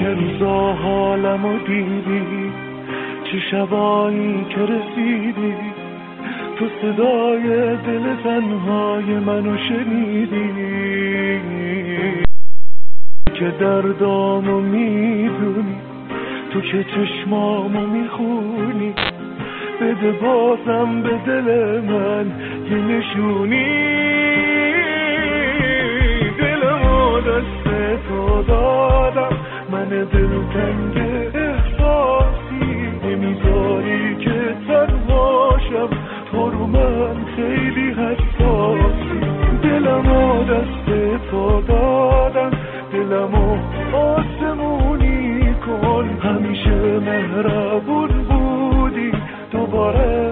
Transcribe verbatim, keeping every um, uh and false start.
چه روزا حالمو دیدی، چه شبایی که رسیدی، تو صدای دل تنهای منو شنیدی که دردامو میدونی، تو که چشمامو میخونی، بده بازم به دل من یه نشونی. دلمو دست تو دادم، من دلتنگ احساسی، نمیذاری که تنهاشم، تو رو من خیلی حساسی. دلمو دست تو دادم، دلمو آسمونی کن، همیشه مهربون بودی، دوباره